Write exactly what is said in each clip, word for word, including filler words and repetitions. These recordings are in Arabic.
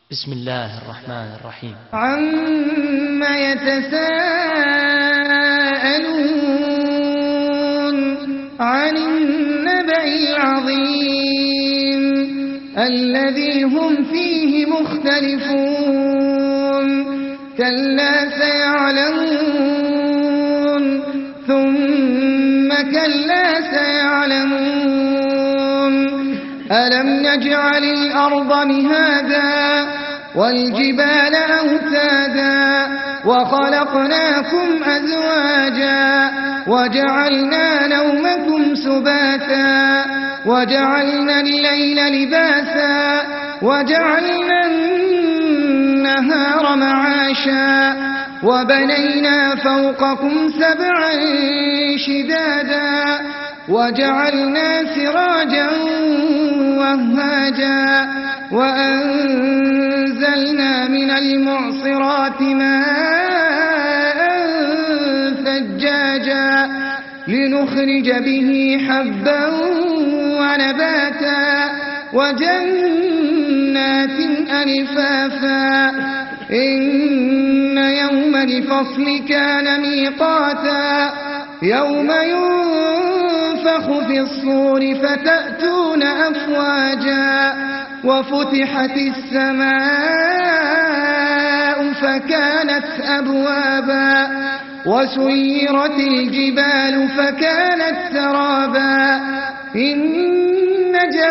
بسم الله الرحمن الرحيم. عما يتساءلون عن النبأ العظيم الذي هم فيه مختلفون كلا سيعلمون ثم كلا سيعلمون ألم نجعل الأرض مهادا والجبال أوتادا وخلقناكم أزواجا وجعلنا نومكم سباتا وجعلنا الليل لباسا وجعلنا النهار معاشا وبنينا فوقكم سبعا شدادا وجعلنا سراجا وهاجا وأنزلنا من المعصرات ماء ثجاجا لنخرج به حبا ونباتا وجنات ألفافا إن يوم الفصل كان ميقاتا يوم ينفخ في الصور فتأتون أفواجا وفتحت السماء فكانت أبوابا وسيرت الجبال فكانت سرابا إن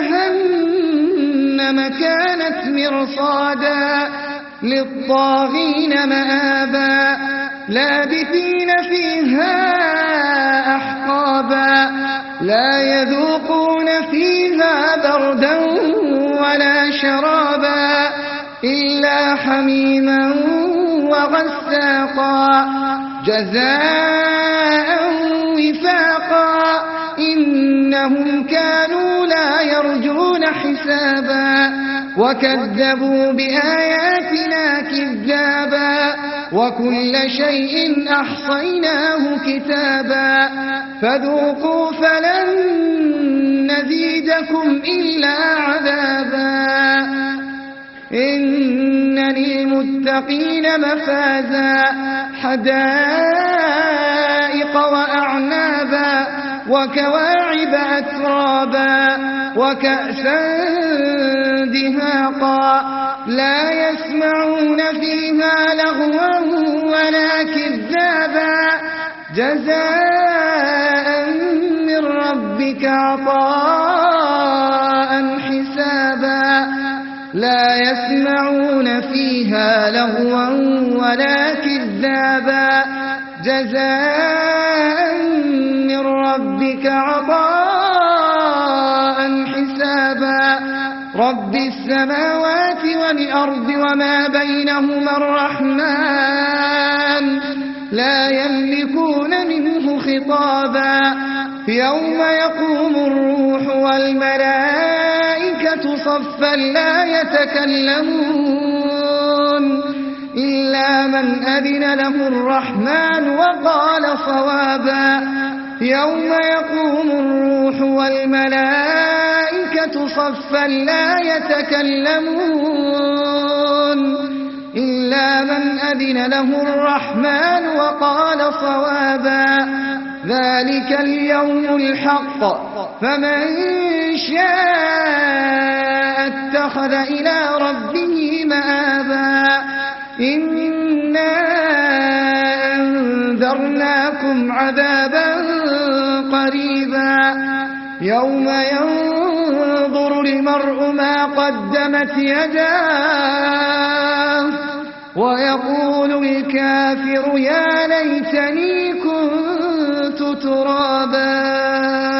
جهنم كانت مرصادا للطاغين مآبا لابثين فيها أحقابا لا يذوقون فيها بردا ولا شرابا إلا حميما وغساقا جزاء وفاقا إنهم كانوا لا يرجون حسابا وكذبوا بآياتنا كذابا وكل شيء أحصيناه كتابا فذوقوا فلن نزيدكم إلا عذابا إن للمتقين مفازا حدائق وأعنابا وكواعب أترابا وكأسا دهاقا لا يسمعون فيها لغوا ولا كذابا جزاء من ربك عطاء حسابا لا يسمعون فيها لغوا ولا كذابا جزاء من ربك عطاء حسابا رب السماوات والأرض وما بينهما الرحمن لا يملكون منه خطابا يوم يقوم الروح والملائكة صفا لا يتكلمون إلا من أذن له الرحمن وقال صوابا يوم يقوم الروح والملائكة صفا لا يتكلمون إلا من أذن له الرحمن وقال صوابا ذلك اليوم الحق فمن شاء اتخذ إلى ربه مآبا إنا أنذرناكم عذابا قريبا يوم ينظر المرء ما قدمت يداه ويقول الكافر يا ليتني كنت ترابا.